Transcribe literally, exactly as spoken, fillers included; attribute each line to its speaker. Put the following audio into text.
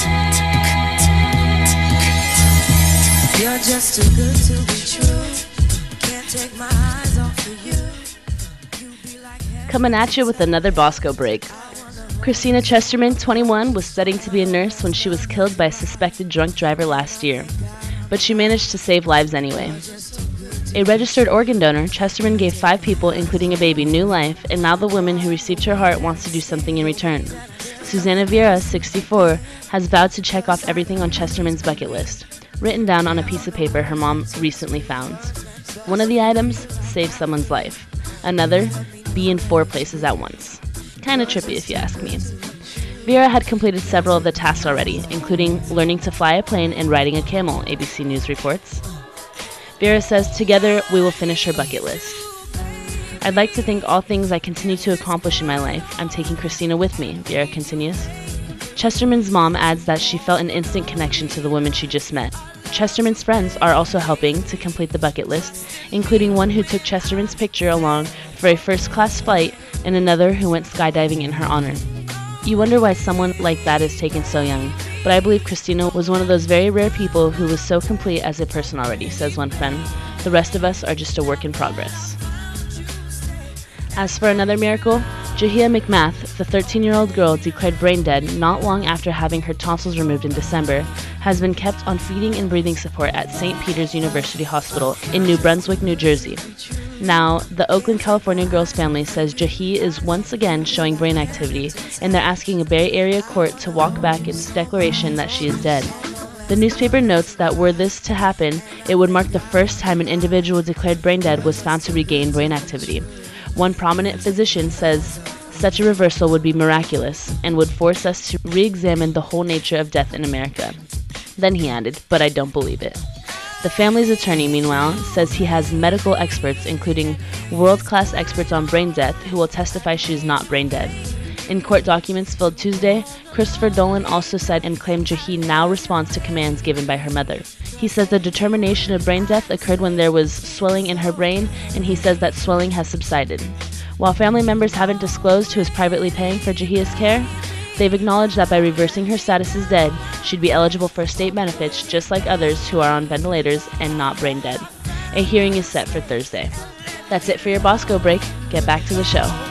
Speaker 1: You're just too good to be true. Can't take my eyes off of you. You be like heaven.
Speaker 2: Coming at you with another Bosco break. Christina Chesterman, twenty-one, was studying to be a nurse when she was killed by a suspected drunk driver last year. But she managed to save lives anyway. A registered organ donor, Chesterman gave five people, including a baby, new life, and now the woman who received her heart wants to do something in return. Susanna Vieira, sixty-four, has vowed to check off everything on Chesterman's bucket list, written down on a piece of paper her mom recently found. One of the items, save someone's life. Another, be in four places at once. Kinda trippy if you ask me. Vera had completed several of the tasks already, including learning to fly a plane and riding a camel, A B C News reports. Vera says, together we will finish her bucket list. I'd like to think all things I continue to accomplish in my life, I'm taking Christina with me, Vera continues. Chesterman's mom adds that she felt an instant connection to the woman she just met. Chesterman's friends are also helping to complete the bucket list, including one who took Chesterman's picture along for a first-class flight and another who went skydiving in her honor. You wonder why someone like that is taken so young, but I believe Christina was one of those very rare people who was so complete as a person already, says one friend. The rest of us are just a work in progress. As for another miracle, Jahia McMath, the thirteen-year-old girl declared brain dead not long after having her tonsils removed in December, has been kept on feeding and breathing support at Saint Peter's University Hospital in New Brunswick, New Jersey. Now, the Oakland, California girl's family says Jahia is once again showing brain activity, and they're asking a Bay Area court to walk back its declaration that she is dead. The newspaper notes that were this to happen, it would mark the first time an individual declared brain dead was found to regain brain activity. One prominent physician says such a reversal would be miraculous and would force us to re-examine the whole nature of death in America. Then he added, but I don't believe it. The family's attorney, meanwhile, says he has medical experts, including world-class experts on brain death, who will testify she is not brain dead. In court documents filed Tuesday, Christopher Dolan also said and claimed Jahia now responds to commands given by her mother. He says the determination of brain death occurred when there was swelling in her brain, and he says that swelling has subsided. While family members haven't disclosed who is privately paying for Jahia's care, they've acknowledged that by reversing her status as dead, she'd be eligible for state benefits just like others who are on ventilators and not brain dead. A hearing is set for Thursday. That's it for your Bosco break. Get back to the show.